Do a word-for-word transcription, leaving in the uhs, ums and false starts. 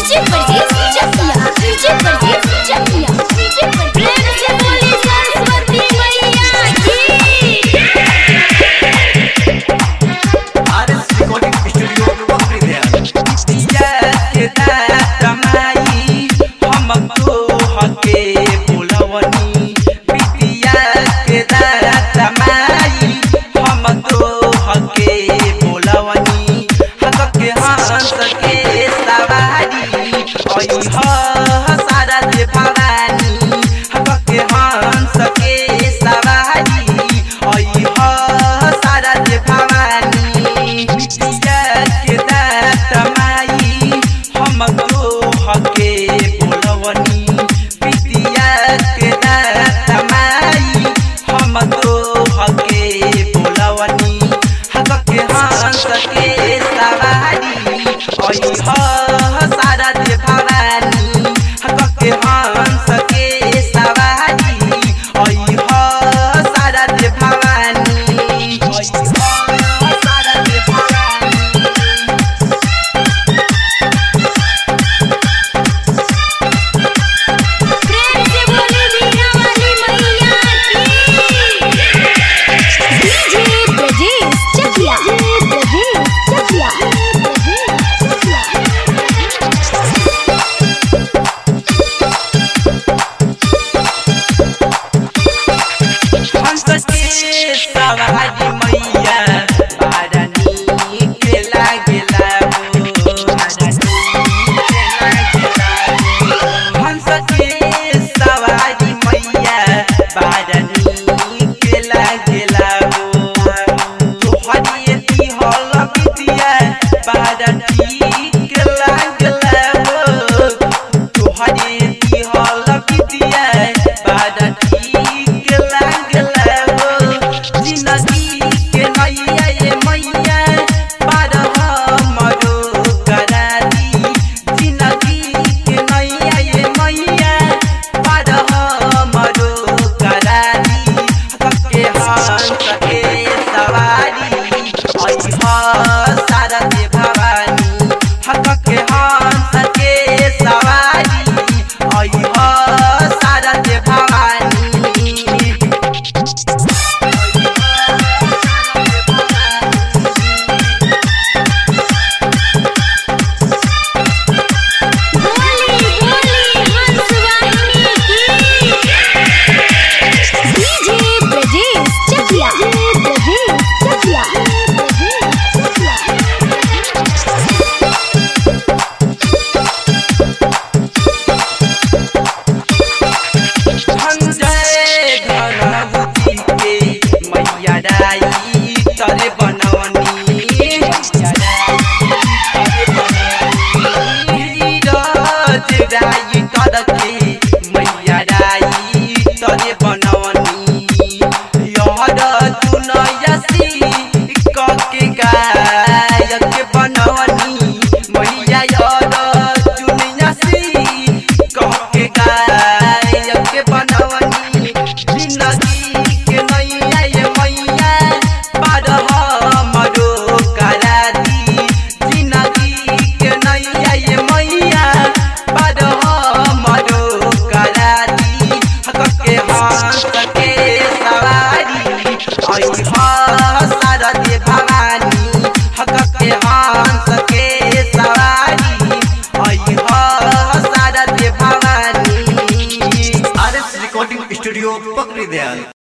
DJ परदेस चकिया DJ परदेस चकिया DJ पर प्रेम से बोली सरस्वती मैया की आरएस रिकॉर्डिंग स्टूडियो पकड़ी दे दिया के तमाई हम तो हके बोलवनी बिटिया के तमाई हम तो हके बोलवनी हक के हंस के सवारी ओई हो सारा दे भवानी हक के हंस के सवारी ओई हो सारा दे भवानी बिटिया के तमाई हम तो हके बोलवनी बिटिया के तमाई हम तो हके बोलवनी हक के हंस के सवारी ओई हो सारा दे भवानी हक के हंस के सवारी ओई हो सारा दे भवानी ओई हो सारा दे भवानी प्रेम से बोली मीरा वाली मैया की डीजे परदेस चकिया डीजे परदेस चकिया हंस के सवारी मैया बारनी के लागेला हो हंस के सवारी मैया बारनी के लागेला हो तोहरी दी हल बिटिया बारनी के लागेला हो तोहरी दी हल बिटिया बारनी के लागेला हो जिंदगी के नैया ये मैया पार हमरो करा दी जिंदगी के नैया ये मैया पार हमरो करा दी हक के हंस के सवारी ओई हो सारा दे भवानी हक के हंस के सवारी ओई हो सारा दे भवानी बोली बोली हंस वाहिनी की डीजे परदेस चकिया परदेस चकिया संजय घनबुद्धि के मैया राई तरे बनवनी मैया राई तरे बनवनी नीरज राई तर के मैया राई तरे बनवनी यहर दुनयसी क के गायक बनवनी मैया यहर दुनयसी क के गायक बनवनी जिंदगी के नैया ये मैया पार हमरो करा दी जिंदगी के नैया ये मैया पार हमरो करा दी हक के हंस के सवारी ओई हो सारा दे भवानी हक के हंस के सवारी ओई हो सारा दे Bhawani R S recording studio Pakri Dayal.